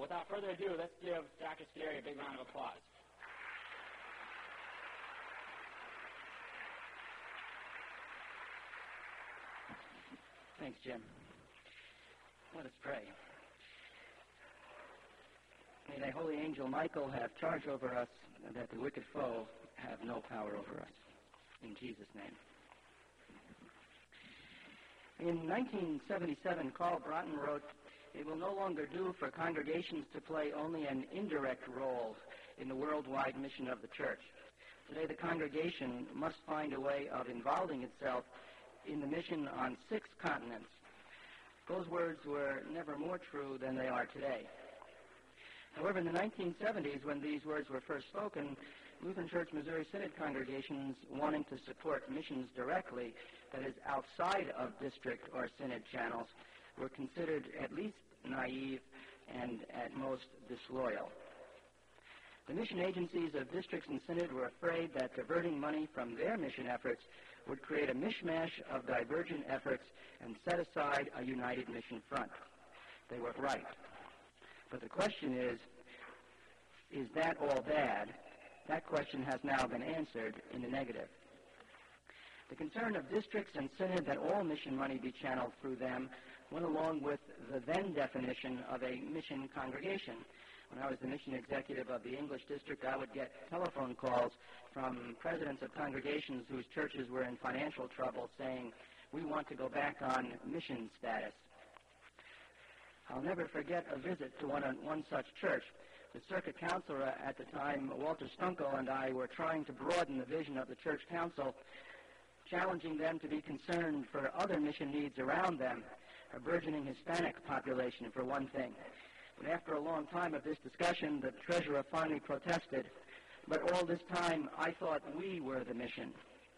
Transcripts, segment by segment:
without further ado, let's give Dr. Scary a big round of applause. Thanks, Jim. Let us pray. May thy holy angel Michael have charge over us, and that the wicked foe have no power over us. In Jesus' name. In 1977, Karl Broughton wrote, "It will no longer do for congregations to play only an indirect role in the worldwide mission of the church. Today, the congregation must find a way of involving itself in the mission on 6 continents." Those words were never more true than they are today. However, in the 1970s, when these words were first spoken, Lutheran Church Missouri Synod congregations wanting to support missions directly, that is, outside of district or synod channels, were considered at least naive and at most disloyal. The mission agencies of districts and synod were afraid that diverting money from their mission efforts would create a mishmash of divergent efforts and set aside a united mission front. They were right. But the question is that all bad? That question has now been answered in the negative. The concern of districts and synod that all mission money be channeled through them went along with the then definition of a mission congregation. When I was the mission executive of the English district, I would get telephone calls from presidents of congregations whose churches were in financial trouble saying, "We want to go back on mission status." I'll never forget a visit to one such church. The circuit counselor at the time, Walter Stunkel, and I were trying to broaden the vision of the church council, challenging them to be concerned for other mission needs around them, a burgeoning Hispanic population, for one thing. But after a long time of this discussion, the treasurer finally protested. But all this time, I thought we were the mission.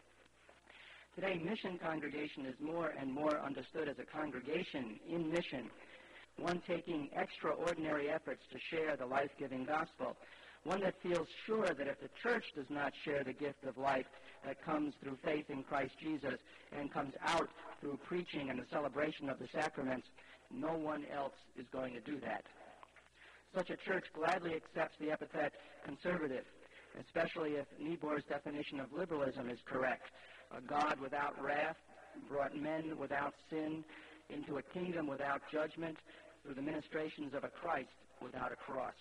Today, mission congregation is more and more understood as a congregation in mission, one taking extraordinary efforts to share the life-giving gospel, one that feels sure that if the church does not share the gift of life that comes through faith in Christ Jesus and comes out through preaching and the celebration of the sacraments, no one else is going to do that. Such a church gladly accepts the epithet conservative, especially if Niebuhr's definition of liberalism is correct. A God without wrath brought men without sin into a kingdom without judgment through the ministrations of a Christ without a cross.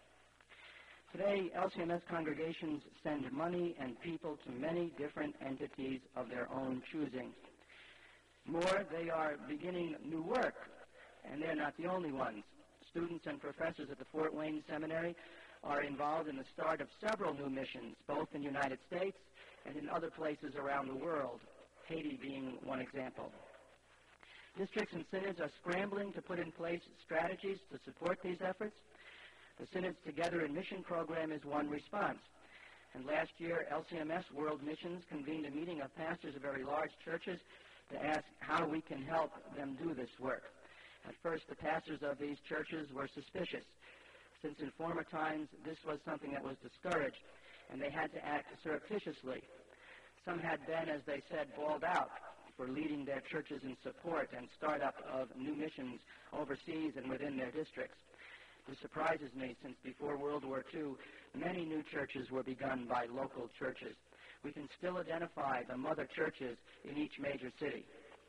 Today, LCMS congregations send money and people to many different entities of their own choosing. More, they are beginning new work, and they're not the only ones. Students and professors at the Fort Wayne Seminary are involved in the start of several new missions, both in the United States and in other places around the world, Haiti being one example. Districts and synods are scrambling to put in place strategies to support these efforts. The Synods Together in Mission program is one response. And last year, LCMS World Missions convened a meeting of pastors of very large churches to ask how we can help them do this work. At first, the pastors of these churches were suspicious, since in former times this was something that was discouraged, and they had to act surreptitiously. Some had been, as they said, bawled out for leading their churches in support and startup of new missions overseas and within their districts. This surprises me, since before World War II, many new churches were begun by local churches. We can still identify the mother churches in each major city.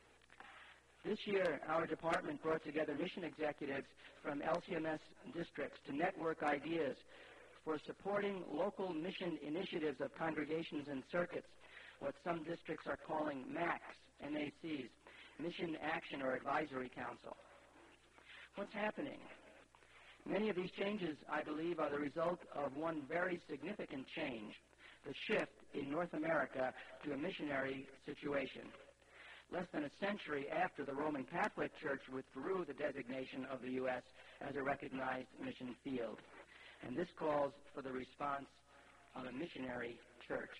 This year, our department brought together mission executives from LCMS districts to network ideas for supporting local mission initiatives of congregations and circuits, what some districts are calling MACs, MACs, Mission Action or Advisory Council. What's happening? Many of these changes, I believe, are the result of one very significant change, the shift in North America to a missionary situation. Less than a century after the Roman Catholic Church withdrew the designation of the U.S. as a recognized mission field. And this calls for the response of a missionary church.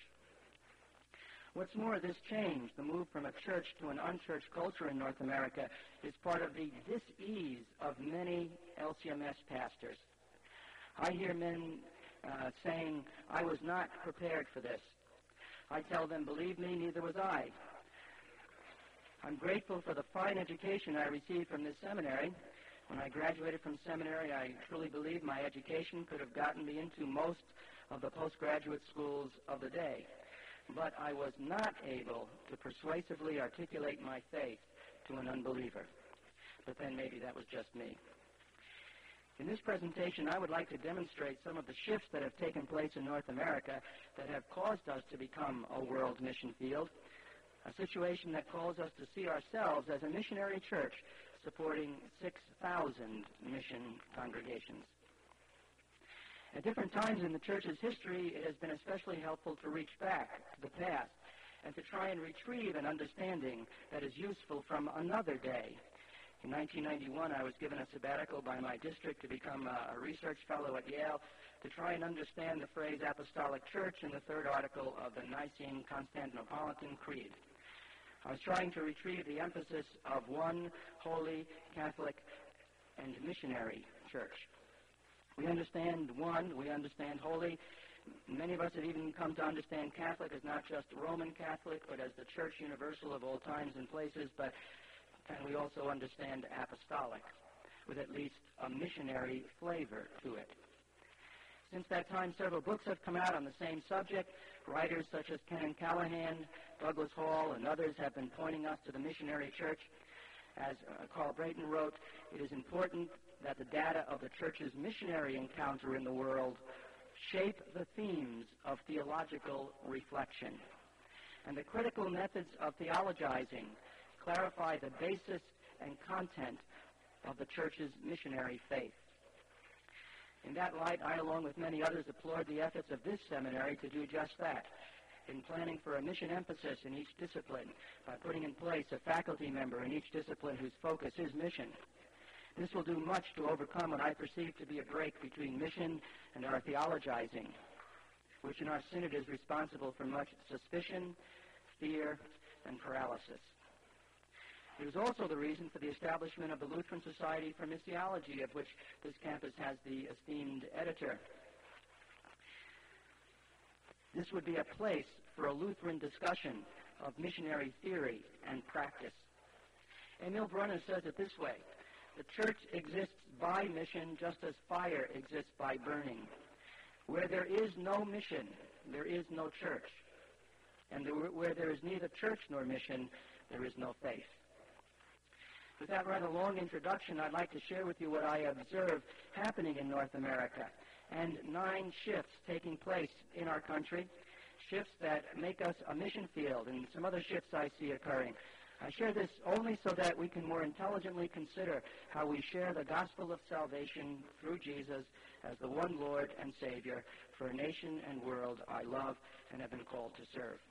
What's more, this change, the move from a church to an unchurched culture in North America, is part of the dis-ease of many LCMS pastors. I hear men saying, "I was not prepared for this." I tell them, "Believe me, neither was I." I'm grateful for the fine education I received from this seminary, When I graduated from seminary, I truly believed my education could have gotten me into most of the postgraduate schools of the day. But I was not able to persuasively articulate my faith to an unbeliever. But then maybe that was just me. In this presentation, I would like to demonstrate some of the shifts that have taken place in North America that have caused us to become a world mission field, a situation that calls us to see ourselves as a missionary church supporting 6,000 mission congregations. At different times in the church's history, it has been especially helpful to reach back to the past and to try and retrieve an understanding that is useful from another day. In 1991, I was given a sabbatical by my district to become a research fellow at Yale to try and understand the phrase apostolic church in the third article of the Nicene Constantinopolitan Creed. I was trying to retrieve the emphasis of one holy, Catholic, and missionary church. We understand one, we understand holy. Many of us have even come to understand Catholic as not just Roman Catholic, but as the church universal of all times and places, and we also understand apostolic, with at least a missionary flavor to it. Since that time, several books have come out on the same subject. Writers such as Ken Callahan, Douglas Hall, and others have been pointing us to the missionary church. As Carl Brayton wrote, it is important that the data of the church's missionary encounter in the world shape the themes of theological reflection. And the critical methods of theologizing clarify the basis and content of the church's missionary faith. In that light, I, along with many others, applaud the efforts of this seminary to do just that, in planning for a mission emphasis in each discipline by putting in place a faculty member in each discipline whose focus is mission. This will do much to overcome what I perceive to be a break between mission and our theologizing, which in our synod is responsible for much suspicion, fear, and paralysis. It is also the reason for the establishment of the Lutheran Society for Missiology, of which this campus has the esteemed editor. This would be a place for a Lutheran discussion of missionary theory and practice. Emil Brunner says it this way: the church exists by mission just as fire exists by burning. Where there is no mission, there is no church. And where there is neither church nor mission, there is no faith. With that rather long introduction, I'd like to share with you what I observe happening in North America and 9 shifts taking place in our country, shifts that make us a mission field, and some other shifts I see occurring. I share this only so that we can more intelligently consider how we share the gospel of salvation through Jesus as the one Lord and Savior for a nation and world I love and have been called to serve.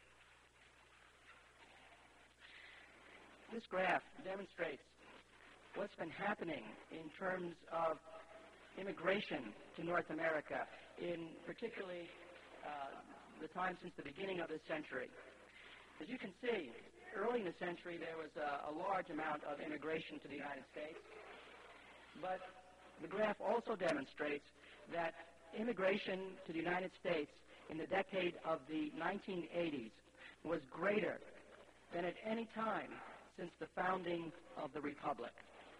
This graph demonstrates what's been happening in terms of immigration to North America in particularly the time since the beginning of this century. As you can see, early in the century there was a large amount of immigration to the United States, but the graph also demonstrates that immigration to the United States in the decade of the 1980s was greater than at any time since the founding of the Republic.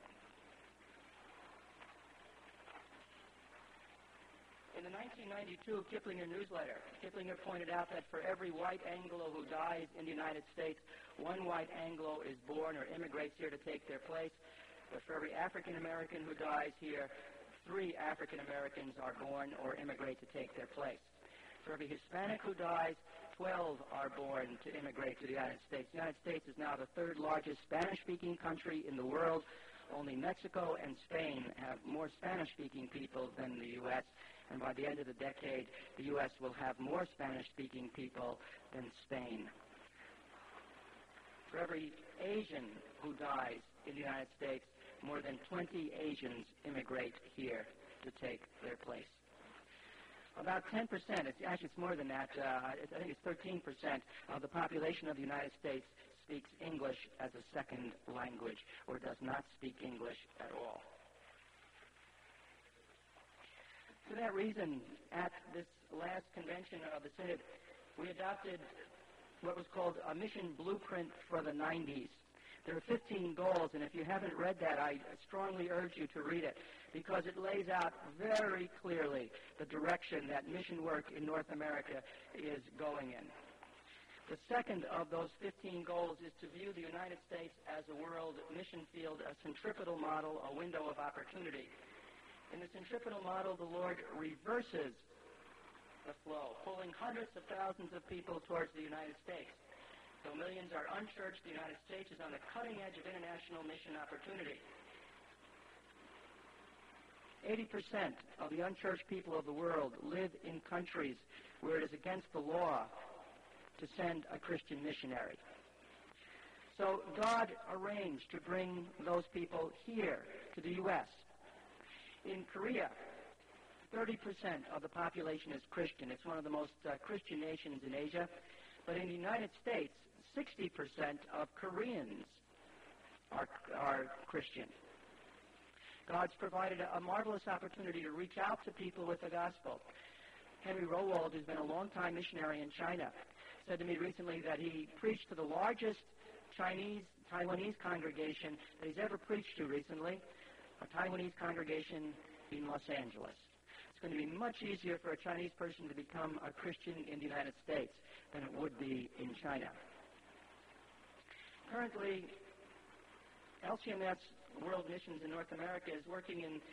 In the 1992 Kiplinger newsletter, Kiplinger pointed out that for every white Anglo who dies in the United States, one white Anglo is born or immigrates here to take their place. But for every African American who dies here, 3 African Americans are born or immigrate to take their place. For every Hispanic who dies, 12 are born to immigrate to the United States. The United States is now the 3rd largest Spanish-speaking country in the world. Only Mexico and Spain have more Spanish-speaking people than the U.S., and by the end of the decade, the U.S. will have more Spanish-speaking people than Spain. For every Asian who dies in the United States, more than 20 Asians immigrate here to take their place. About 10%, it's more than that, I think it's 13% of the population of the United States speaks English as a second language or does not speak English at all. For that reason, at this last convention of the Synod, we adopted what was called a mission blueprint for the 90s, There are 15 goals, and if you haven't read that, I strongly urge you to read it, because it lays out very clearly the direction that mission work in North America is going in. The second of those 15 goals is to view the United States as a world mission field, a centripetal model, a window of opportunity. In the centripetal model, the Lord reverses the flow, pulling hundreds of thousands of people towards the United States. Though millions are unchurched, the United States is on the cutting edge of international mission opportunity. 80% of the unchurched people of the world live in countries where it is against the law to send a Christian missionary. So God arranged to bring those people here to the U.S. In Korea, 30% of the population is Christian. It's one of the most Christian nations in Asia. But in the United States, 60% of Koreans are Christian. God's provided a marvelous opportunity to reach out to people with the gospel. Henry Rowald, who's been a long-time missionary in China, said to me recently that he preached to the largest Taiwanese congregation that he's ever preached to recently, a Taiwanese congregation in Los Angeles. It's going to be much easier for a Chinese person to become a Christian in the United States than it would be in China. Currently, LCMS World Missions in North America is working in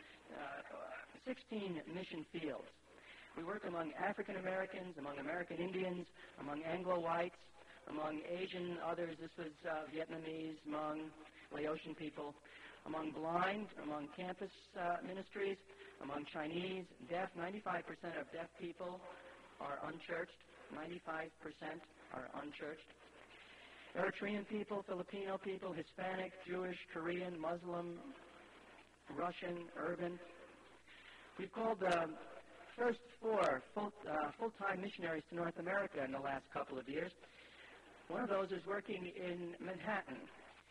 16 mission fields. We work among African Americans, among American Indians, among Anglo-whites, among Asian others. This was Vietnamese, Hmong, Laotian people, among blind, among campus ministries, among Chinese, deaf. 95% of deaf people are unchurched. 95% are unchurched. Eritrean people, Filipino people, Hispanic, Jewish, Korean, Muslim, Russian, urban. We've called the first 4 full-time missionaries to North America in the last couple of years. One of those is working in Manhattan.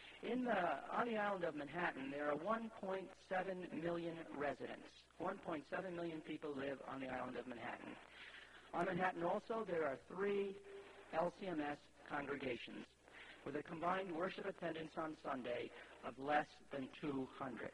On the island of Manhattan, there are 1.7 million residents. 1.7 million people live on the island of Manhattan. On Manhattan also, there are 3 LCMS congregations with a combined worship attendance on Sunday of less than 200.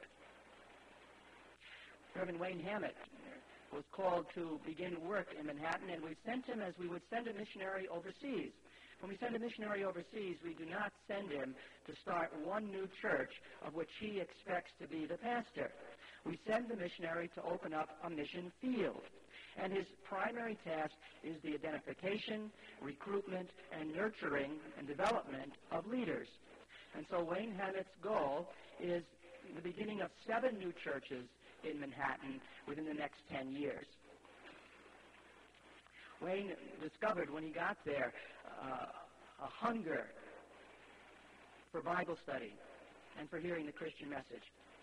Reverend Wayne Hammett was called to begin work in Manhattan, and we sent him as we would send a missionary overseas. When we send a missionary overseas, we do not send him to start one new church of which he expects to be the pastor. We send the missionary to open up a mission field. And his primary task is the identification, recruitment, and nurturing and development of leaders. And so Wayne Hammett's goal is the beginning of 7 new churches in Manhattan within the next 10 years. Wayne discovered when he got there a hunger for Bible study and for hearing the Christian message.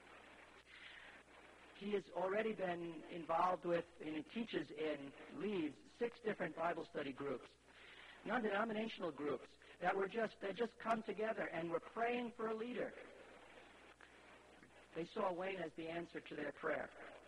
He has already been involved with, and he teaches and leads 6 different Bible study groups, non-denominational groups that just come together and were praying for a leader. They saw Wayne as the answer to their prayer.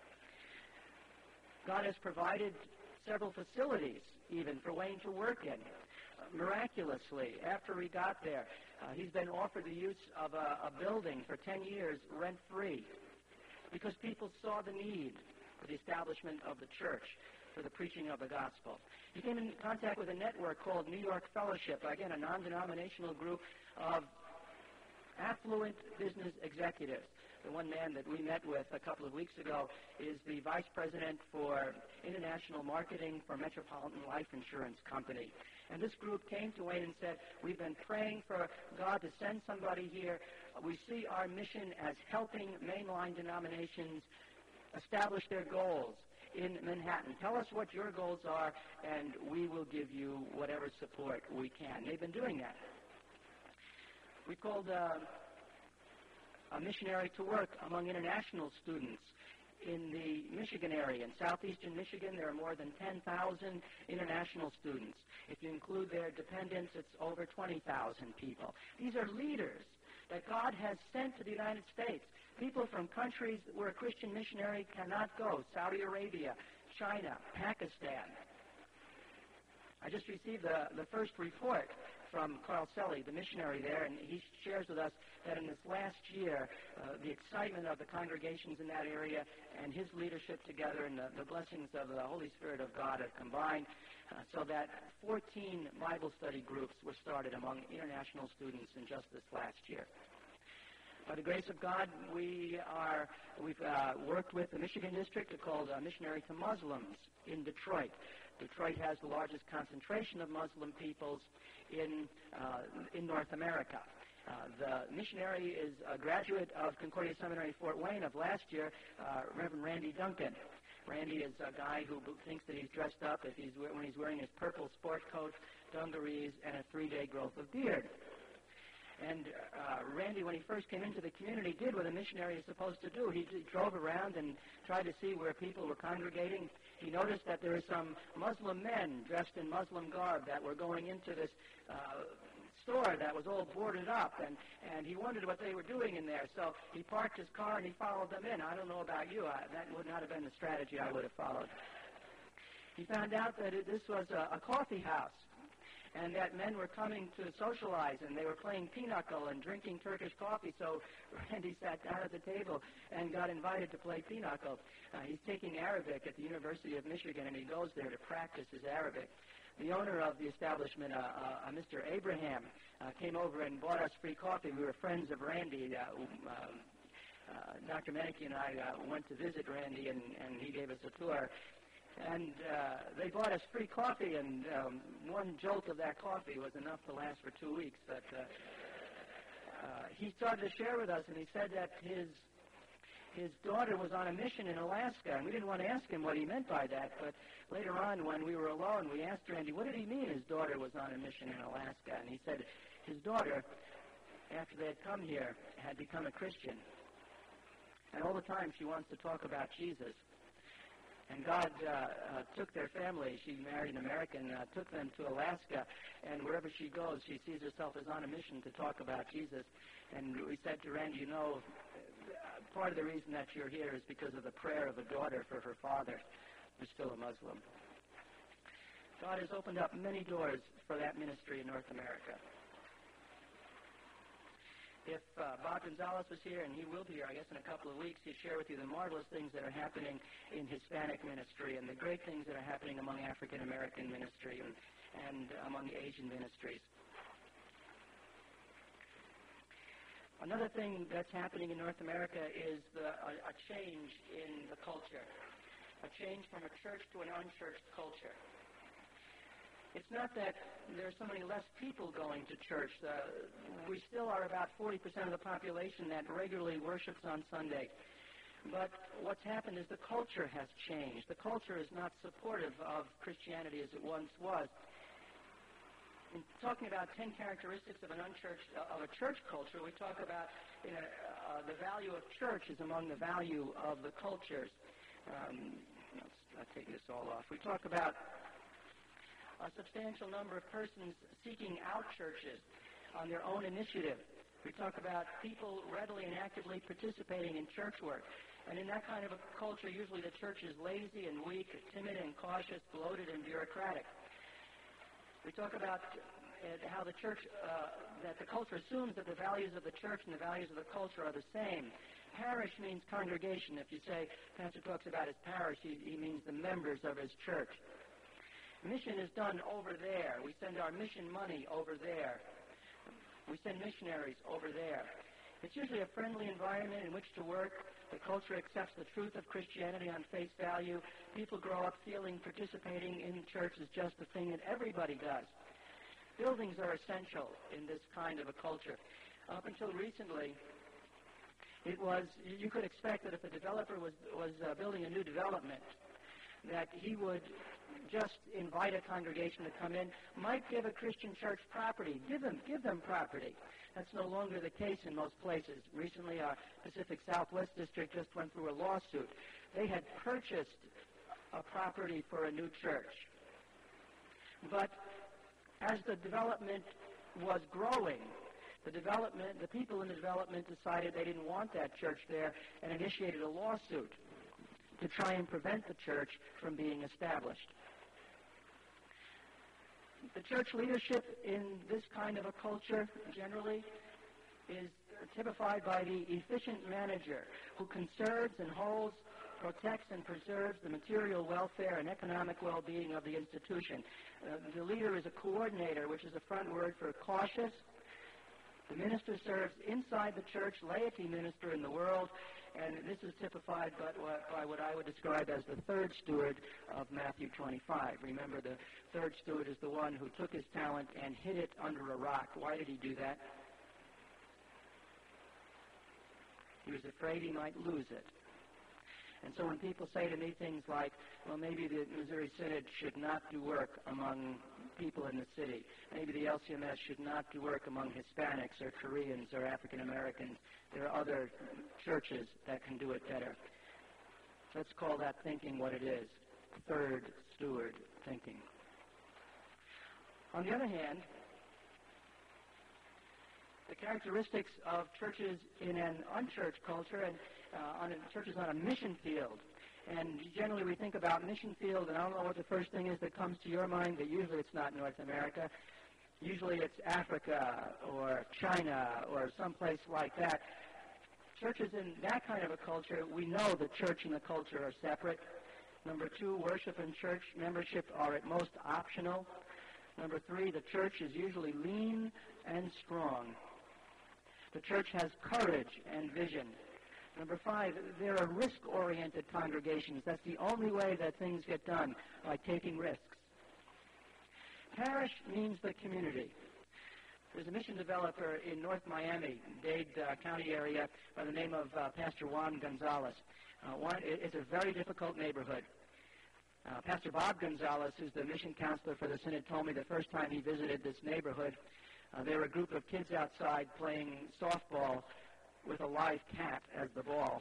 God has provided several facilities even for Wayne to work in. Miraculously, after he got there, he's been offered the use of a building for 10 years rent-free, because people saw the need for the establishment of the church, for the preaching of the gospel. He came in contact with a network called New York Fellowship, again, a non-denominational group of affluent business executives. The one man that we met with a couple of weeks ago is the vice president for international marketing for Metropolitan Life Insurance Company. And this group came to Wayne and said, we've been praying for God to send somebody here. We see our mission as helping mainline denominations establish their goals in Manhattan. Tell us what your goals are, and we will give you whatever support we can. They've been doing that. We called a missionary to work among international students in the Michigan area. In southeastern Michigan, there are more than 10,000 international students. If you include their dependents, it's over 20,000 people. These are leaders that God has sent to the United States, people from countries where a Christian missionary cannot go, Saudi Arabia, China, Pakistan. I just received the first report from Carl Selly, the missionary there, and he shares with us that in this last year, the excitement of the congregations in that area and his leadership together and the blessings of the Holy Spirit of God have combined so that 14 Bible study groups were started among international students in just this last year. By the grace of God, we've worked with the Michigan district called Missionary to Muslims in Detroit. Detroit has the largest concentration of Muslim peoples in North America. The missionary is a graduate of Concordia Seminary Fort Wayne of last year, Reverend Randy Duncan. Randy is a guy who thinks that he's dressed up when he's wearing his purple sport coat, dungarees, and a 3-day growth of beard. And Randy, when he first came into the community, did what a missionary is supposed to do. He drove around and tried to see where people were congregating. He noticed that there were some Muslim men dressed in Muslim garb that were going into this store that was all boarded up, and he wondered what they were doing in there. So he parked his car and he followed them in. I don't know about you. That would not have been the strategy I would have followed. He found out that this was a coffee house, and that men were coming to socialize, and they were playing pinochle and drinking Turkish coffee. So Randy sat down at the table and got invited to play pinochle. He's taking Arabic at the University of Michigan, and he goes there to practice his Arabic. The owner of the establishment, Mr. Abraham, came over and bought us free coffee. We were friends of Randy. Dr. Menike and I went to visit Randy, and he gave us a tour. And they bought us free coffee, and one jolt of that coffee was enough to last for 2 weeks. But he started to share with us, and he said that his daughter was on a mission in Alaska, and we didn't want to ask him what he meant by that. But later on, when we were alone, we asked Randy, what did he mean his daughter was on a mission in Alaska? And he said his daughter, after they had come here, had become a Christian. And all the time she wants to talk about Jesus. And God took their family. She married an American, took them to Alaska, and wherever she goes, she sees herself as on a mission to talk about Jesus. And we said to Randy, you know, part of the reason that you're here is because of the prayer of a daughter for her father, who's still a Muslim. God has opened up many doors for that ministry in North America. If Bob Gonzalez was here, and he will be here, I guess, in a couple of weeks, he'll share with you the marvelous things that are happening in Hispanic ministry and the great things that are happening among African American ministry and among Asian ministries. Another thing that's happening in North America is a change in the culture, a change from a church to an unchurched culture. It's not that there are so many less people going to church. We still are about 40% of the population that regularly worships on Sunday. But what's happened is the culture has changed. The culture is not supportive of Christianity as it once was. In talking about 10 characteristics of a church culture, we talk about the value of church is among the value of the cultures. I'll take this all off. We talk about a substantial number of persons seeking out churches on their own initiative. We talk about people readily and actively participating in church work. And in that kind of a culture, usually the church is lazy and weak, timid and cautious, bloated and bureaucratic. We talk about how the church, that the culture assumes that the values of the church and the values of the culture are the same. Parish means congregation. If you say Pastor talks about his parish, he means the members of his church. Mission is done over there. We send our mission money over there. We send missionaries over there. It's usually a friendly environment in which to work. The culture accepts the truth of Christianity on face value. People grow up feeling participating in church is just the thing that everybody does. Buildings are essential in this kind of a culture. Up until recently, you could expect that if a developer was building a new development, that he would just invite a congregation to come in, might give a Christian church property, give them property. That's no longer the case in most places. Recently, our Pacific Southwest District just went through a lawsuit. They had purchased a property for a new church. But as the development was growing, the people in the development decided they didn't want that church there and initiated a lawsuit to try and prevent the church from being established. The church leadership in this kind of a culture generally is typified by the efficient manager who conserves and holds, protects and preserves the material welfare and economic well-being of the institution. The leader is a coordinator, which is a front word for cautious. The minister serves inside the church, laity minister in the world, and this is typified by what I would describe as the third steward of Matthew 25. Remember, the third steward is the one who took his talent and hid it under a rock. Why did he do that? He was afraid he might lose it. And so when people say to me things like, well, maybe the Missouri Synod should not do work among people in the city, maybe the LCMS should not do work among Hispanics or Koreans or African Americans, there are other churches that can do it better. Let's call that thinking what it is, third steward thinking. On the other hand, the characteristics of churches in an unchurched culture and churches on a mission field. And generally we think about mission field, and I don't know what the first thing is that comes to your mind, but usually it's not North America. Usually it's Africa or China or someplace like that. Churches in that kind of a culture, we know the church and the culture are separate. Number two, worship and church membership are at most optional. Number three, the church is usually lean and strong. The church has courage and vision. Number five, there are risk-oriented congregations. That's the only way that things get done, by taking risks. Parish means the community. There's a mission developer in North Miami, Dade County area, by the name of Pastor Juan Gonzalez. It's a very difficult neighborhood. Pastor Bob Gonzalez, who's the mission counselor for the Synod, told me the first time he visited this neighborhood, there were a group of kids outside playing softball with a live cat as the ball.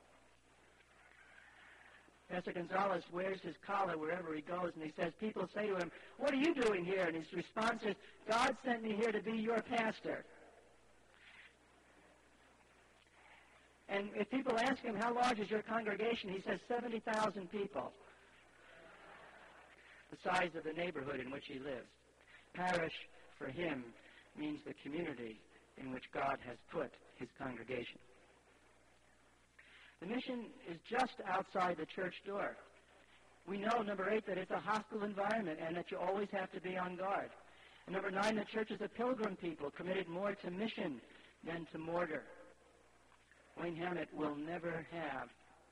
Pastor Gonzalez wears his collar wherever he goes, and he says, people say to him, "What are you doing here?" And his response is, "God sent me here to be your pastor." And if people ask him, "How large is your congregation?" he says, 70,000 people. The size of the neighborhood in which he lives. Parish, for him, means the community in which God has put his congregation. The mission is just outside the church door. We know, number 8, that it's a hostile environment and that you always have to be on guard. And number 9, the church is a pilgrim people committed more to mission than to mortar. Wayne Hammett will never have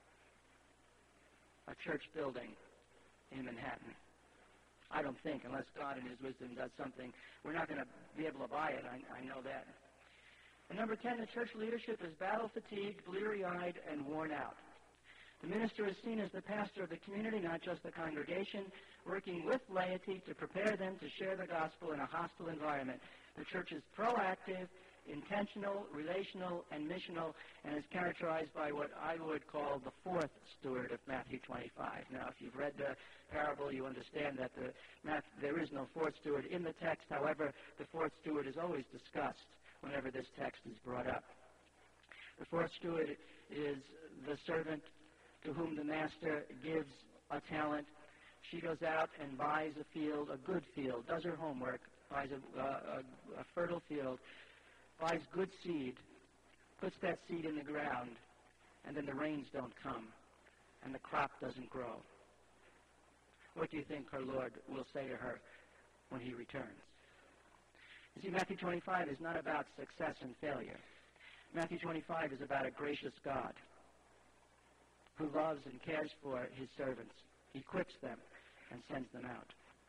a church building in Manhattan. I don't think, unless God in his wisdom does something. We're not going to be able to buy it. I know that. And number 10, the church leadership is battle-fatigued, bleary-eyed, and worn out. The minister is seen as the pastor of the community, not just the congregation, working with laity to prepare them to share the gospel in a hostile environment. The church is proactive, intentional, relational, and missional, and is characterized by what I would call the fourth steward of Matthew 25. Now, if you've read the parable, you understand that there is no fourth steward in the text. However, the fourth steward is always discussed whenever this text is brought up. The fourth steward is the servant to whom the master gives a talent. She goes out and buys a field, a good field, does her homework, buys a fertile field, buys good seed, puts that seed in the ground, and then the rains don't come, and the crop doesn't grow. What do you think her Lord will say to her when he returns? You see, Matthew 25 is not about success and failure. Matthew 25 is about a gracious God who loves and cares for his servants, equips them, and sends them out.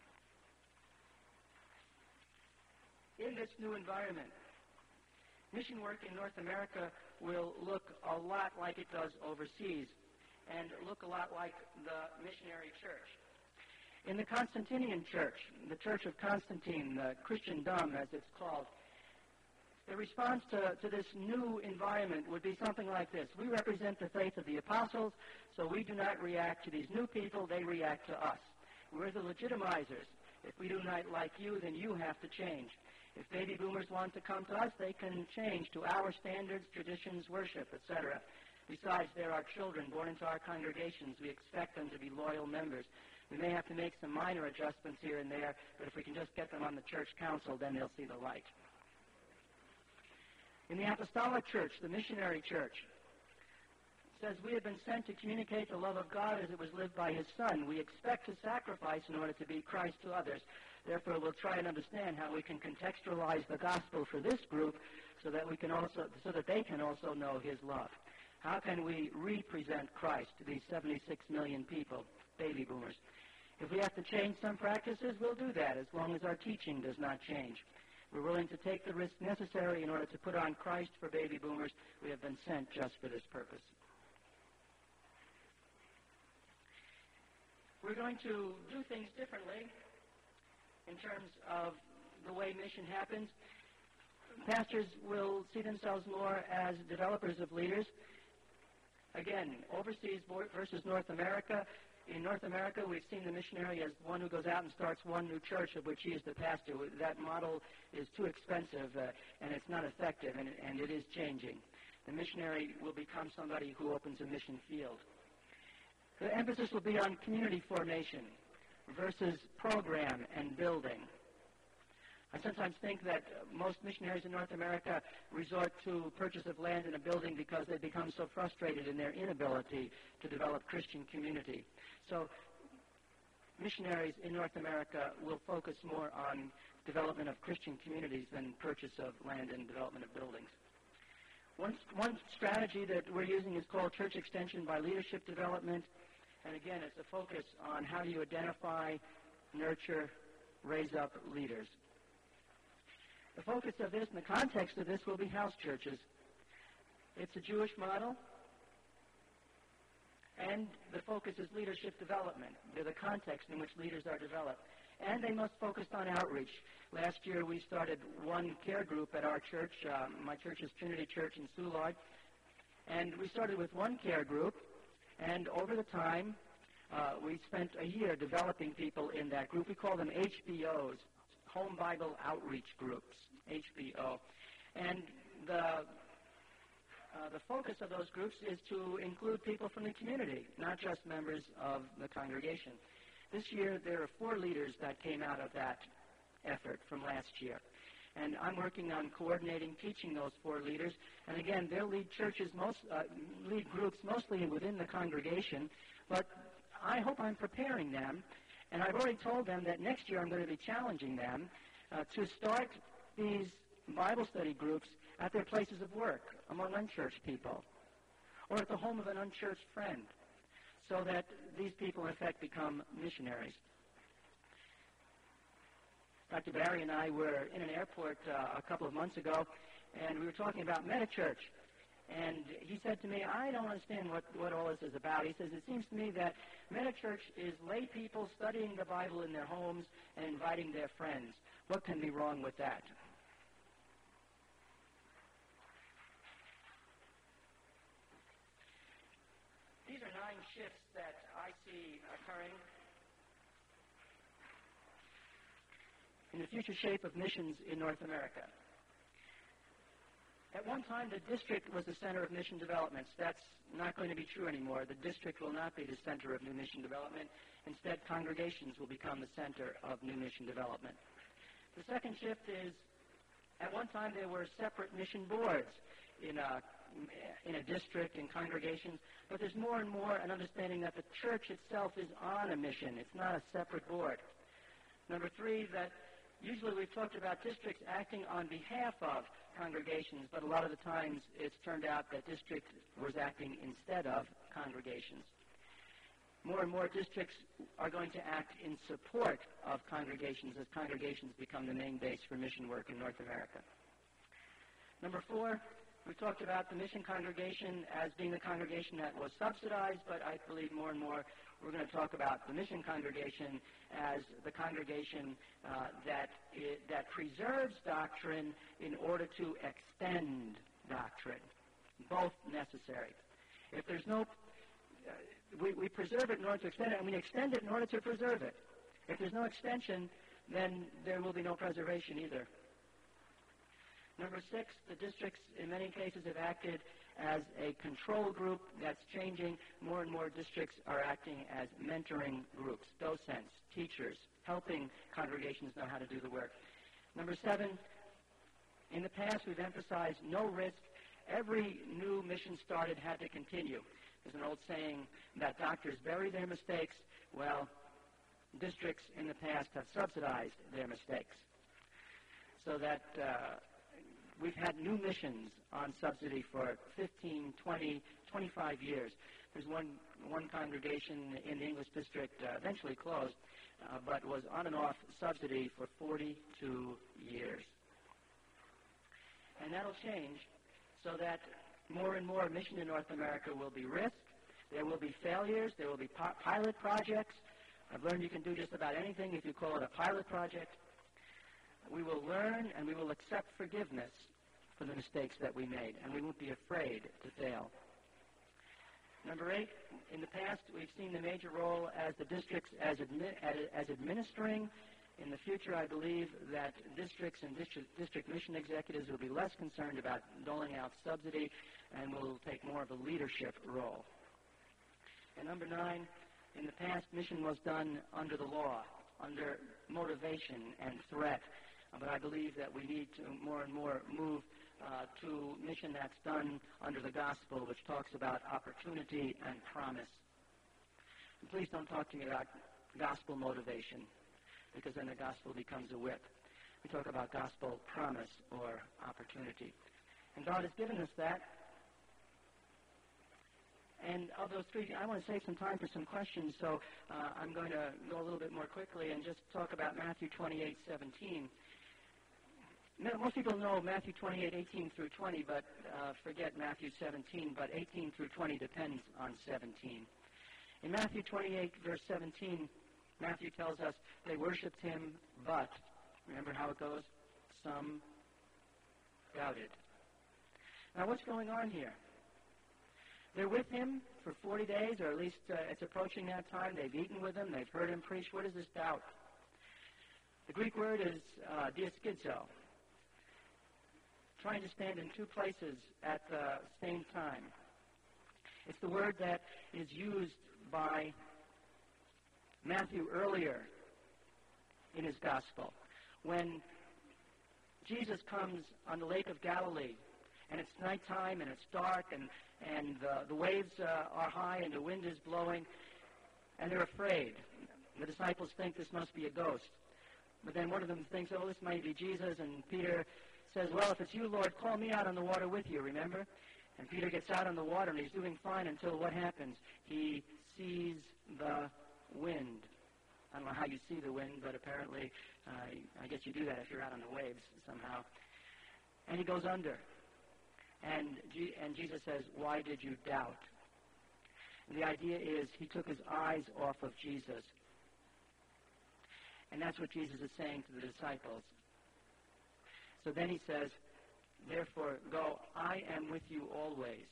In this new environment, mission work in North America will look a lot like it does overseas and look a lot like the missionary church. In the Constantinian church, the Church of Constantine, the Christendom as it's called, the response to this new environment would be something like this. We represent the faith of the apostles, so we do not react to these new people, they react to us. We're the legitimizers. If we do not like you, then you have to change. If baby boomers want to come to us, they can change to our standards, traditions, worship, etc. Besides, there are children born into our congregations. We expect them to be loyal members. We may have to make some minor adjustments here and there, but if we can just get them on the church council, then they'll see the light. In the Apostolic Church, the missionary church, it says, we have been sent to communicate the love of God as it was lived by his Son. We expect to sacrifice in order to be Christ to others. Therefore, we'll try and understand how we can contextualize the gospel for this group so that they can also know his love. How can we represent Christ to these 76 million people, baby boomers? If we have to change some practices, we'll do that as long as our teaching does not change. We're willing to take the risk necessary in order to put on Christ for baby boomers. We have been sent just for this purpose. We're going to do things differently in terms of the way mission happens. Pastors will see themselves more as developers of leaders. Again, overseas versus North America. In North America, we've seen the missionary as one who goes out and starts one new church of which he is the pastor. That model is too expensive, and it's not effective, and it is changing. The missionary will become somebody who opens a mission field. The emphasis will be on community formation versus program and building. I sometimes think that most missionaries in North America resort to purchase of land and a building because they become so frustrated in their inability to develop Christian community. So missionaries in North America will focus more on development of Christian communities than purchase of land and development of buildings. One strategy that we're using is called church extension by leadership development. And again, it's a focus on how do you identify, nurture, raise up leaders. The focus of this and the context of this will be house churches. It's a Jewish model, and the focus is leadership development. They're the context in which leaders are developed. And they must focus on outreach. Last year we started one care group at our church. My church is Trinity Church in Soulard. And we started with one care group, and over the time we spent a year developing people in that group. We call them HBOs, Home Bible Outreach Groups, HBO. And the focus of those groups is to include people from the community, not just members of the congregation. This year, there are 4 leaders that came out of that effort from last year. And I'm working on coordinating, teaching those 4 leaders. And again, they'll lead churches, lead groups mostly within the congregation. But I hope I'm preparing them. And I've already told them that next year I'm going to be challenging them to start these Bible study groups at their places of work, among unchurched people, or at the home of an unchurched friend, so that these people, in effect, become missionaries. Dr. Barry and I were in an airport a couple of months ago, and we were talking about Metachurch. And he said to me, I don't understand what all this is about. He says, it seems to me that Metachurch is lay people studying the Bible in their homes and inviting their friends. What can be wrong with that? These are 9 shifts that I see occurring in the future shape of missions in North America. At one time, the district was the center of mission developments. That's not going to be true anymore. The district will not be the center of new mission development. Instead, congregations will become the center of new mission development. The second shift is, at one time, there were separate mission boards in a district, in congregations, but there's more and more an understanding that the church itself is on a mission. It's not a separate board. Number 3, that usually we've talked about districts acting on behalf of congregations, but a lot of the times it's turned out that district was acting instead of congregations. More and more districts are going to act in support of congregations as congregations become the main base for mission work in North America. Number 4, we talked about the mission congregation as being the congregation that was subsidized, but I believe more and more we're going to talk about the mission congregation as the congregation that preserves doctrine in order to extend doctrine, both necessary. If there's no, we preserve it in order to extend it, and we extend it in order to preserve it. If there's no extension, then there will be no preservation either. Number 6, the districts in many cases have acted as a control group that's changing. More and more districts are acting as mentoring groups, docents, teachers, helping congregations know how to do the work. Number 7, in the past we've emphasized no risk. Every new mission started had to continue. There's an old saying that doctors bury their mistakes. Well, districts in the past have subsidized their mistakes, so that we've had new missions on subsidy for 15, 20, 25 years. There's one congregation in the English district eventually closed, but was on and off subsidy for 42 years. And that'll change so that more and more mission in North America will be risk. There will be failures. There will be pilot projects. I've learned you can do just about anything if you call it a pilot project. We will learn and we will accept forgiveness for the mistakes that we made, and we won't be afraid to fail. Number 8, in the past we've seen the major role as the districts as administering. In the future, I believe that districts and district mission executives will be less concerned about doling out subsidy and will take more of a leadership role. And number 9, in the past, mission was done under the law, under motivation and threat. But I believe that we need to more and more move to mission that's done under the gospel, which talks about opportunity and promise. And please don't talk to me about gospel motivation, because then the gospel becomes a whip. We talk about gospel promise or opportunity. And God has given us that. And of those 3, I want to save some time for some questions, so I'm going to go a little bit more quickly and just talk about Matthew 28:17. Most people know Matthew 28:18 through 20, but forget Matthew 17, but 18 through 20 depends on 17. In Matthew 28, verse 17, Matthew tells us they worshipped him, but, remember how it goes? Some doubted. Now, what's going on here? They're with him for 40 days, or at least it's approaching that time. They've eaten with him. They've heard him preach. What is this doubt? The Greek word is diaskizo, trying to stand in 2 places at the same time. It's the word that is used by Matthew earlier in his gospel, when Jesus comes on the Lake of Galilee, and it's nighttime, and it's dark, and the waves are high, and the wind is blowing, and they're afraid. The disciples think this must be a ghost. But then one of them thinks, oh, this might be Jesus, and Peter says, well, if it's you, Lord, call me out on the water with you, remember? And Peter gets out on the water, and he's doing fine until what happens? He sees the wind. I don't know how you see the wind, but apparently, I guess you do that if you're out on the waves somehow. And he goes under. And Jesus says, why did you doubt? And the idea is he took his eyes off of Jesus. And that's what Jesus is saying to the disciples. So then he says, therefore, go, I am with you always.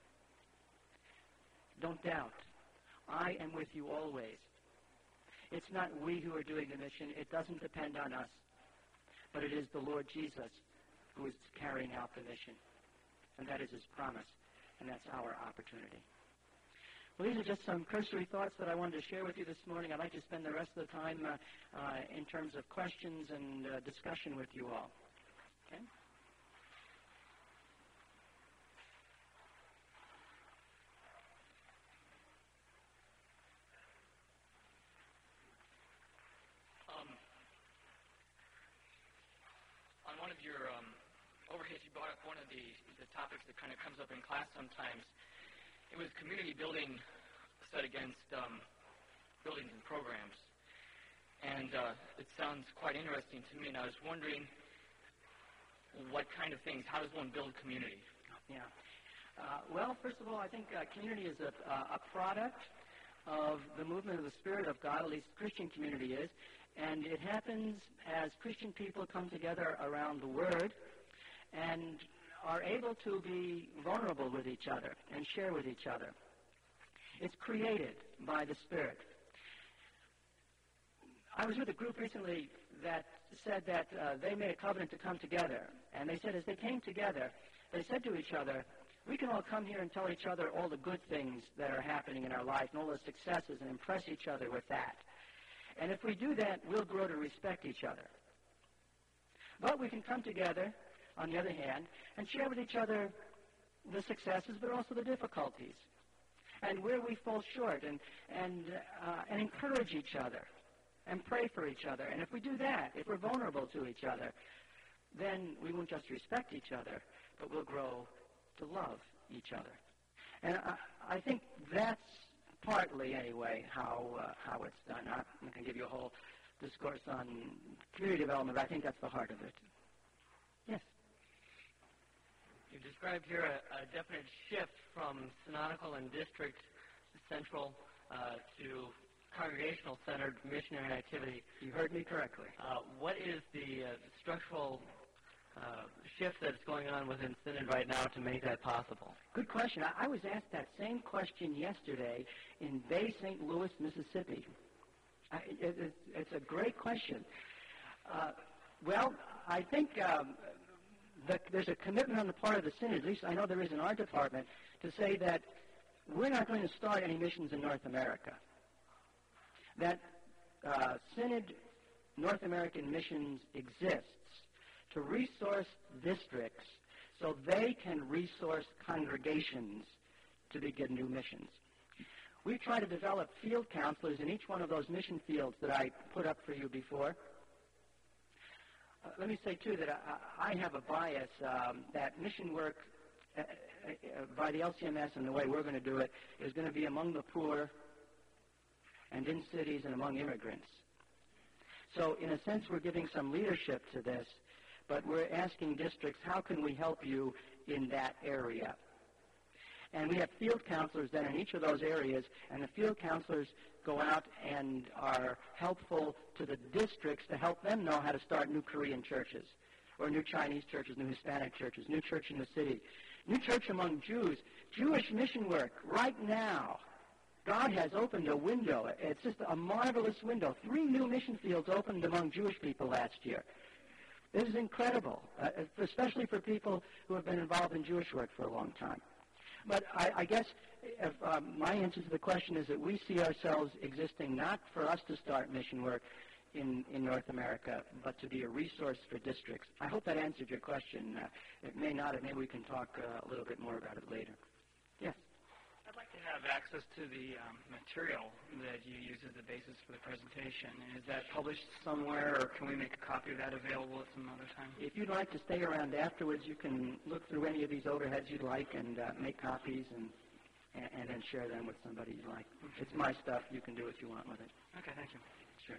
Don't doubt. I am with you always. It's not we who are doing the mission. It doesn't depend on us. But it is the Lord Jesus who is carrying out the mission. And that is his promise. And that's our opportunity. Well, these are just some cursory thoughts that I wanted to share with you this morning. I'd like to spend the rest of the time in terms of questions and discussion with you all. Okay? On one of your overheads, you brought up one of the topics that kind of comes up in class sometimes. It was community building set against buildings and programs. And it sounds quite interesting to me, and I was wondering what kind of things, how does one build community? Yeah. Well, first of all, I think community is a product of the movement of the Spirit of God, at least Christian community is, and it happens as Christian people come together around the Word and are able to be vulnerable with each other and share with each other. It's created by the Spirit. I was with a group recently that said that they made a covenant to come together. And they said as they came together, they said to each other, We can all come here and tell each other all the good things that are happening in our life and all the successes and impress each other with that. And if we do that, we'll grow to respect each other. But we can come together, on the other hand, and share with each other the successes but also the difficulties and where we fall short and encourage each other and pray for each other. And if we do that, if we're vulnerable to each other, then we won't just respect each other, but we'll grow to love each other. And I think that's partly, anyway, how it's done. I'm not going to give you a whole discourse on community development, but I think that's the heart of it. Yes? You described here a definite shift from synodical and district central to congregational-centered missionary activity. You heard me correctly. What is the structural shift that's going on within Synod right now to make that possible? Good question. I was asked that same question yesterday in Bay St. Louis, Mississippi. It's a great question. Well, I think there's a commitment on the part of the Synod, at least I know there is in our department, to say that we're not going to start any missions in North America. That Synod North American Missions exists to resource districts so they can resource congregations to begin new missions. We try to develop field counselors in each one of those mission fields that I put up for you before. Let me say, too, that I have a bias that mission work by the LCMS and the way we're going to do it is going to be among the poor and in cities and among immigrants. So, in a sense, we're giving some leadership to this, but we're asking districts, how can we help you in that area? And we have field counselors then in each of those areas, and the field counselors go out and are helpful to the districts to help them know how to start new Korean churches, or new Chinese churches, new Hispanic churches, new church in the city, new church among Jews, Jewish mission work right now. God has opened a window. It's just a marvelous window. 3 new mission fields opened among Jewish people last year. This is incredible, especially for people who have been involved in Jewish work for a long time. But I guess if, my answer to the question is that we see ourselves existing not for us to start mission work in North America, but to be a resource for districts. I hope that answered your question. It may not. Maybe we can talk a little bit more about it later. Yes? I'd like to have access to the material that you use as the basis for the presentation. Is that published somewhere, or can we make a copy of that available at some other time? If you'd like to stay around afterwards, you can look through any of these overheads you'd like and make copies and then share them with somebody you'd like. Okay. It's my stuff. You can do what you want with it. Okay, thank you. Sure.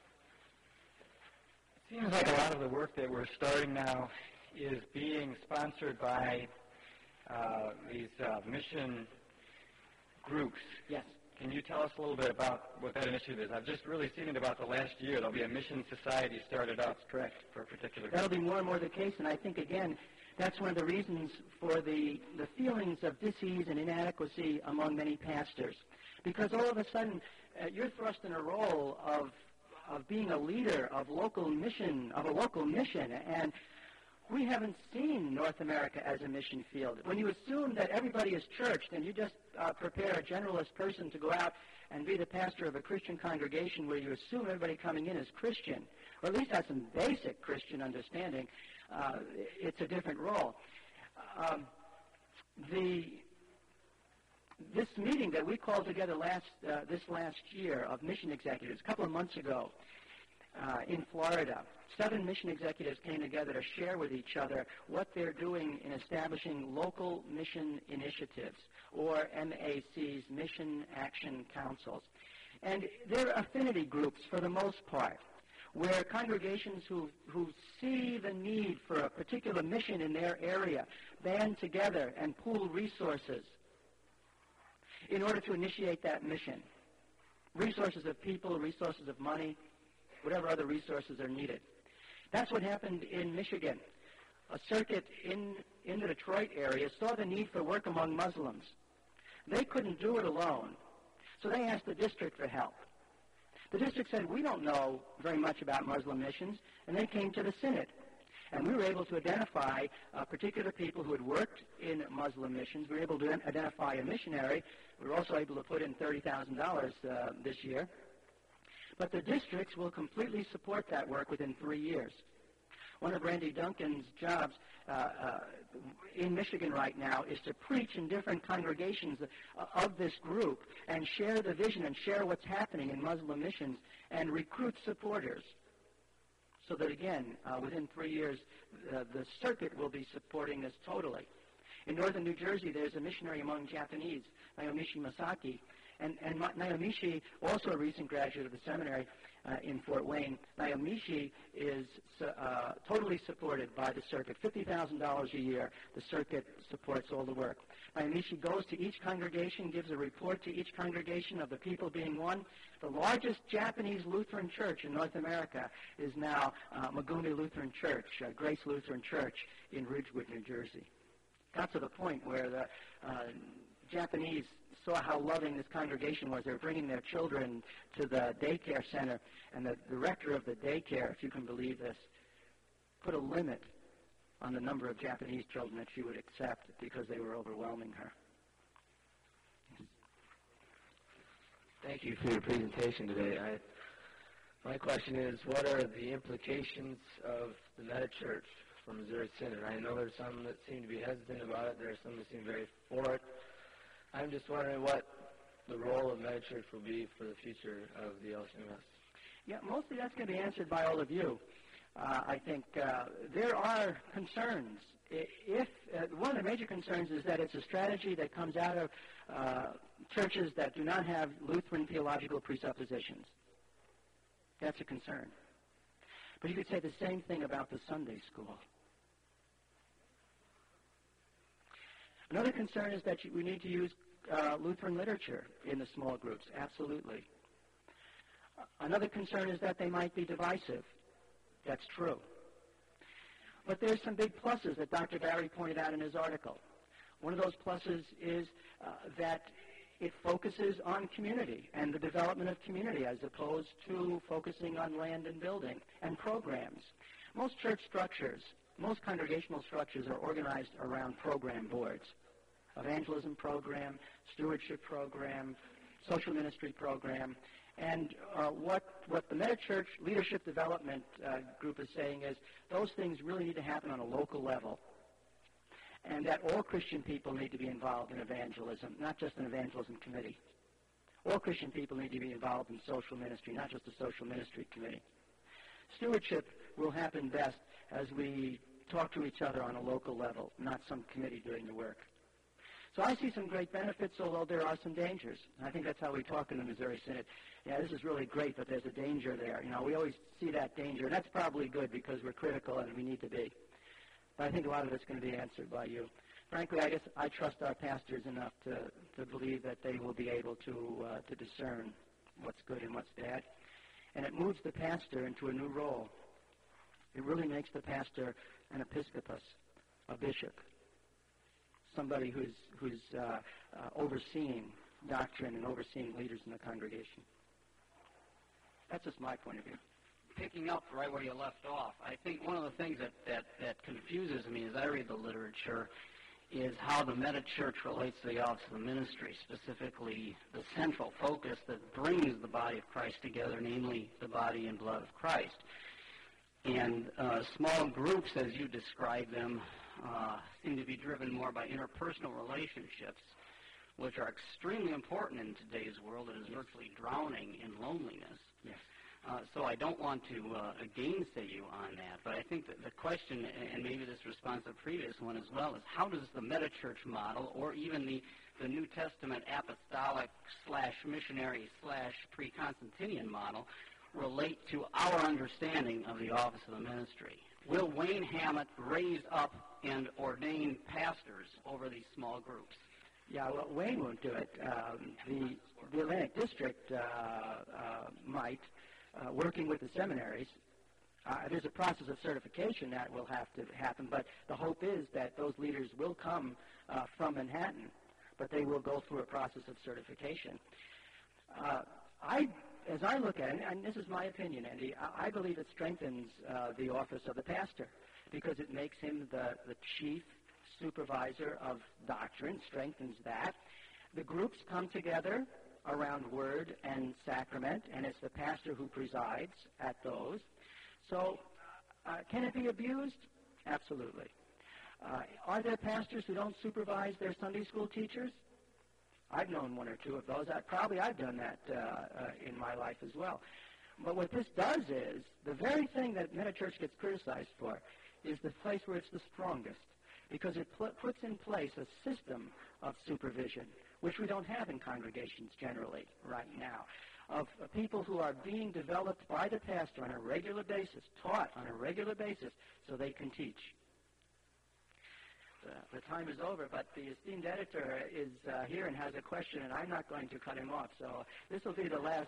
It seems like a lot of the work that we're starting now is being sponsored by these mission groups. Yes. Can you tell us a little bit about what that initiative is? I've just really seen it about the last year. There'll be a mission society started up. That's correct. For a particular That'll group. be more and more the case, and I think, again, that's one of the reasons for the feelings of dis-ease and inadequacy among many pastors. Because all of a sudden, you're thrust in a role of being a leader of a local mission, and we haven't seen North America as a mission field. When you assume that everybody is churched and you just prepare a generalist person to go out and be the pastor of a Christian congregation where you assume everybody coming in is Christian, or at least has some basic Christian understanding, it's a different role. This meeting that we called together this last year of mission executives, a couple of months ago in Florida, 7 mission executives came together to share with each other what they're doing in establishing local mission initiatives, or MACs, Mission Action Councils. And they're affinity groups for the most part, where congregations who see the need for a particular mission in their area band together and pool resources in order to initiate that mission. Resources of people, resources of money, whatever other resources are needed. That's what happened in Michigan. A circuit in the Detroit area saw the need for work among Muslims. They couldn't do it alone, so they asked the district for help. The district said, we don't know very much about Muslim missions, and they came to the Synod. And we were able to identify particular people who had worked in Muslim missions. We were able to identify a missionary. We were also able to put in $30,000 this year. But the districts will completely support that work within 3 years. One of Randy Duncan's jobs in Michigan right now is to preach in different congregations of this group and share the vision and share what's happening in Muslim missions and recruit supporters. So that, again, within 3 years, the circuit will be supporting this totally. In northern New Jersey, there's a missionary among Japanese, Naomichi Masaki. And Naomichi, also a recent graduate of the seminary in Fort Wayne, Naomichi is totally supported by the circuit. $50,000 a year, the circuit supports all the work. Naomichi goes to each congregation, gives a report to each congregation of the people being won. The largest Japanese Lutheran church in North America is now Megumi Lutheran Church, Grace Lutheran Church in Ridgewood, New Jersey. Got to the point where the Japanese saw how loving this congregation was. They were bringing their children to the daycare center, and the director of the daycare, if you can believe this, put a limit on the number of Japanese children that she would accept because they were overwhelming her. Thank you for your presentation today. My question is, what are the implications of the Metachurch for Missouri Synod? I know there's some that seem to be hesitant about it. There are some that seem very for it. I'm just wondering what the role of Metachurch will be for the future of the LCMS. Yeah, mostly that's going to be answered by all of you. I think there are concerns. One of the major concerns is that it's a strategy that comes out of churches that do not have Lutheran theological presuppositions. That's a concern. But you could say the same thing about the Sunday school. Another concern is that we need to use Lutheran literature in the small groups. Absolutely. Another concern is that they might be divisive. That's true. But there's some big pluses that Dr. Barry pointed out in his article. One of those pluses is that it focuses on community and the development of community as opposed to focusing on land and building and programs. Most church structures, most congregational structures are organized around program boards. Evangelism program, stewardship program, social ministry program. And what the Metachurch Leadership Development Group is saying is those things really need to happen on a local level. And that all Christian people need to be involved in evangelism, not just an evangelism committee. All Christian people need to be involved in social ministry, not just a social ministry committee. Stewardship will happen best as we talk to each other on a local level, not some committee doing the work. So I see some great benefits, although there are some dangers. And I think that's how we talk in the Missouri Synod. Yeah, this is really great, but there's a danger there. You know, we always see that danger, and that's probably good because we're critical and we need to be. But I think a lot of it's going to be answered by you. Frankly, I guess I trust our pastors enough to believe that they will be able to discern what's good and what's bad. And it moves the pastor into a new role. It really makes the pastor an episcopus, a bishop, somebody who's overseeing doctrine and overseeing leaders in the congregation. That's just my point of view. Picking up right where you left off, I think one of the things that confuses me as I read the literature is how the Metachurch relates to the office of the ministry, specifically the central focus that brings the body of Christ together, namely the body and blood of Christ. And small groups, as you describe them, seem to be driven more by interpersonal relationships, which are extremely important in today's world. It is virtually drowning in loneliness. Yes. So I don't want to gainsay you on that, but I think that the question, and maybe this responds to the previous one as well, is how does the Metachurch model, or even the New Testament apostolic / missionary / pre-Constantinian model, relate to our understanding of the office of the ministry? Will Wayne Hammett raise up and ordain pastors over these small groups? Yeah, well, Wayne won't do it. The Atlantic District might, working with the seminaries. There's a process of certification that will have to happen, but the hope is that those leaders will come from Manhattan, but they will go through a process of certification. As as I look at it, and this is my opinion, Andy, I believe it strengthens the office of the pastor because it makes him the chief supervisor of doctrine, strengthens that. The groups come together around word and sacrament, and it's the pastor who presides at those. So can it be abused? Absolutely. Are there pastors who don't supervise their Sunday school teachers? I've known one or two of those. I've done that in my life as well. But what this does is, the very thing that Metachurch gets criticized for is the place where it's the strongest, because it puts in place a system of supervision, which we don't have in congregations generally right now, of people who are being developed by the pastor on a regular basis, taught on a regular basis, so they can teach. The time is over, but the esteemed editor is here and has a question, and I'm not going to cut him off, so this will be the last.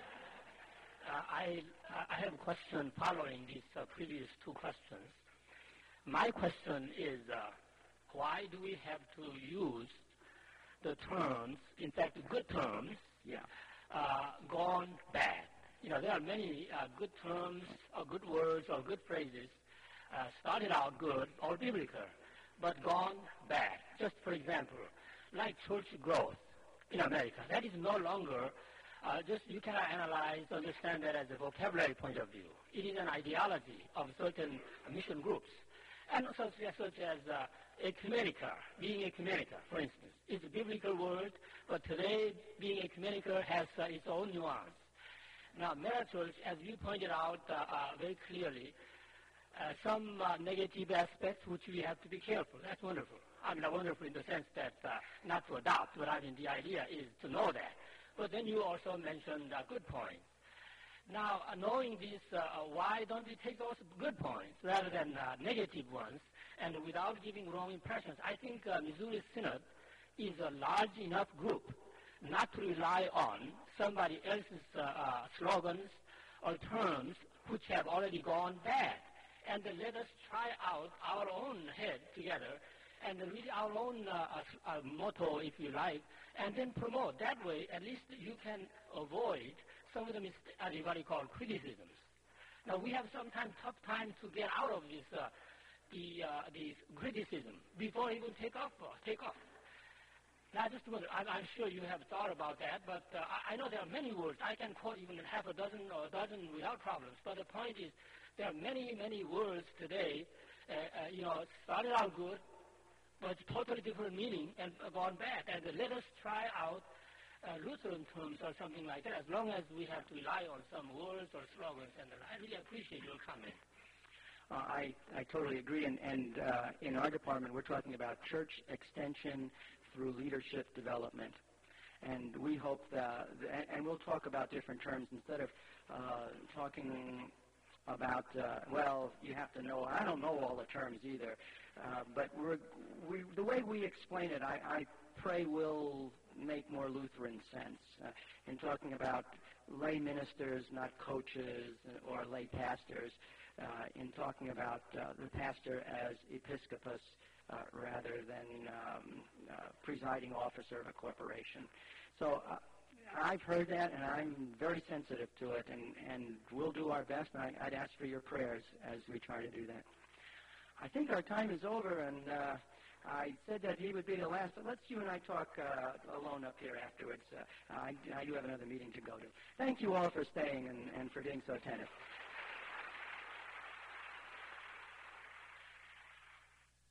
I have a question following these previous two questions. My question is, why do we have to use the terms, in fact, good terms, gone bad? There are many good terms or good words or good phrases started out good or biblical, but gone bad. Just for example, like church growth in America, that is no longer you cannot analyze, understand that as a vocabulary point of view. It is an ideology of certain mission groups. And such as ecumenical, being ecumenical, for instance, is a biblical word, but today being ecumenical has its own nuance. Now, Metachurch, as you pointed out very clearly, some negative aspects which we have to be careful. That's wonderful. I mean, wonderful in the sense that not to adopt, but I mean the idea is to know that. But then you also mentioned good points. Now, knowing this, why don't we take those good points rather than negative ones, and without giving wrong impressions? I think Missouri Synod is a large enough group not to rely on somebody else's slogans or terms which have already gone bad. And then let us try out our own head together and read our own motto, if you like, and then promote. That way, at least you can avoid some of the what you call criticisms. Now, we have sometimes tough time to get out of this these criticism before it will take off. Now, just wonder, I'm sure you have thought about that, but I know there are many words. I can quote even half a dozen or a dozen without problems. But the point is, there are many, many words today, started out good, but totally different meaning and gone bad. And let us try out Lutheran terms or something like that, as long as we have to rely on some words or slogans. And I really appreciate your comment. I totally agree. And in our department, we're talking about church extension through leadership development. And we hope that, and we'll talk about different terms instead of talking about, you have to know. I don't know all the terms either. But the way we explain it, I pray will make more Lutheran sense in talking about lay ministers, not coaches, or lay pastors, in talking about the pastor as episcopus rather than presiding officer of a corporation. So I've heard that, and I'm very sensitive to it, and we'll do our best, and I'd ask for your prayers as we try to do that. I think our time is over, and I said that he would be the last. Let's you and I talk alone up here afterwards. I do have another meeting to go to. Thank you all for staying and for being so attentive.